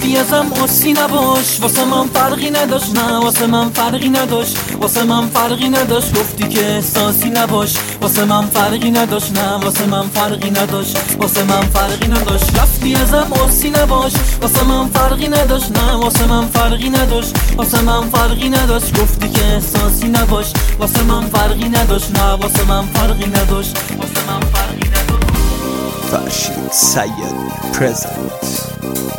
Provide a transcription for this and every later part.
رفتی ازم آسی نباش، واسه من فرقی نداشت، نه واسه من فرقی نداشت، واسه من فرقی نداشت. گفتی که احساسی نباش، واسه من فرقی نداشت، نه واسه من فرقی نداشت، واسه من فرقی نداشت. رفتی ازم آسی نباش، واسه من فرقی نداشت، نه واسه من فرقی نداشت، واسه من فرقی نداشت. گفتی که احساسی نباش، واسه من فرقی نداشت، نه واسه من فرقی نداشت، واسه من فرقی نداشت. فرشید سیدی پرزنت.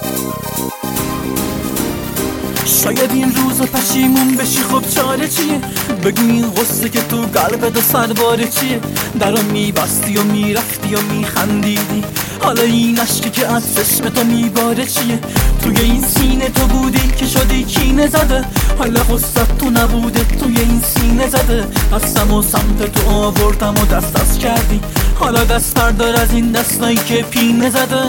شاید این روزا پشیمون بشی، خب چاره چیه؟ بگو این غصه که تو قلبت و سرباره چیه؟ درو میبستی و میرفتی و میخندیدی، حالا این عشقی که از چشم تو میباره چیه؟ توی این سینه تو بودی که شدی کینه زده، حالا غصت تو نبوده توی این سینه زده. دستم و سمت تو آوردم و دست کردی، حالا دست بردار از این دستایی که پینه زده.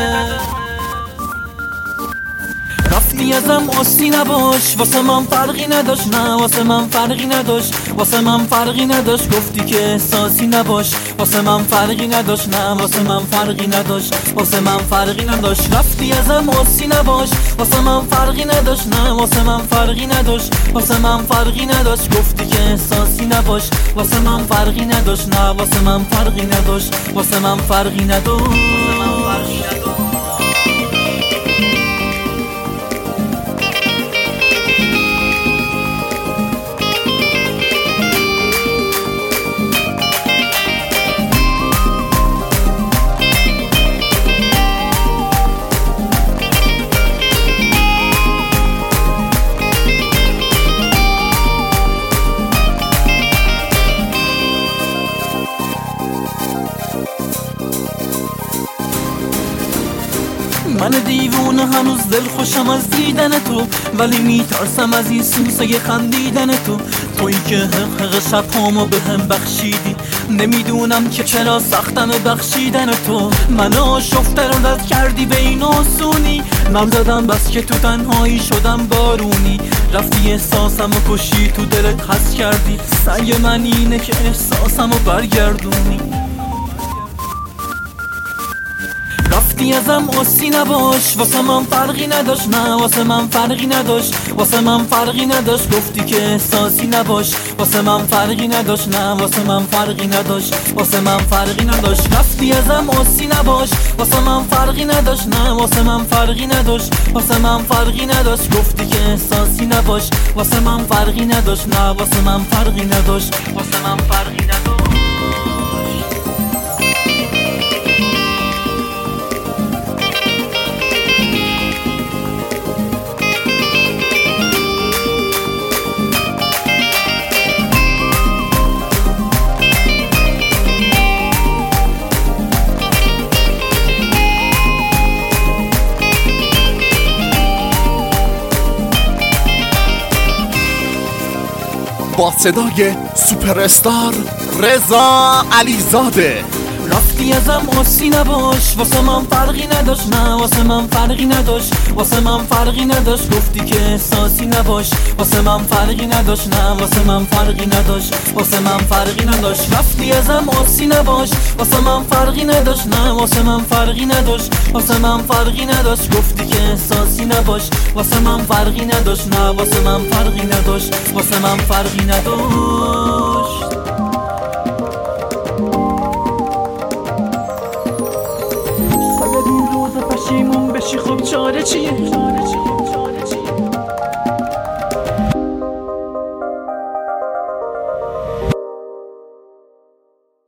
رفتی ازم آسی نباش، واسه من فرقی نداشت، نه واسه من فرقی نداشت، واسه من فرقی نداشت. گفتی که احساسی نباش، واسه من فرقی نداشت، نه واسه من فرقی نداشت، واسه من فرقی نداشت. رفتی ازم آسی نباش، واسه من فرقی نداشت، نه واسه من فرقی نداشت، واسه من فرقی نداشت. گفتی که احساسی نباش، واسه من فرقی نداشت، نه واسه من فرقی نداشت، واسه من فرقی نداشت. من دیوونه هنوز دل خوشم از دیدن تو، ولی میترسم از این سوسه خندیدن تو. تویی که حق شب همو به هم بخشیدی، نمیدونم که چرا سختم بخشیدن تو. منو آشفته رو رد کردی به این آسونی، من زدم بس که تو تنهایی شدم بارونی. رفتی احساسم و کشی تو دلت حس کردی، سعی من اینه که احساسم رو برگردونی. رفتی ازم آسی نباش، واسه من فرقی نداشت، نه واسه من فرقی نداشت، واسه من فرقی نداشت. گفتی که احساسی نباش، واسه من فرقی نداشت، نه واسه من فرقی نداشت، واسه من فرقی نداشت. رفتی ازم آسی نباش، واسه من فرقی نداشت، نه واسه من فرقی نداشت، واسه من فرقی نداشت. گفتی که احساسی نباش، واسه من فرقی نداشت، نه واسه من فرقی نداشت، واسه من فرقی نداشت. با صدای سوپر استار رضا علیزاده. رفتی ازم آسی نباش، واسه من فرقی نداشت، نه واسه من فرقی نداشت، واسه من فرقی نداشت. گفتی که احساسی نباش، واسه من فرقی نداشت، نه واسه من فرقی نداشت، واسه من فرقی نداشت. رفتی ازم آسی نباش، واسه من فرقی نداشت، نه واسه من فرقی نداشت، واسه من فرقی نداشت. گفتی که احساسی نباش، واسه من فرقی نداشت، نه واسه من فرقی نداشت، واسه من فرقی نداشت. شاید این روزا پشیمون بشی، خب چاره چیه؟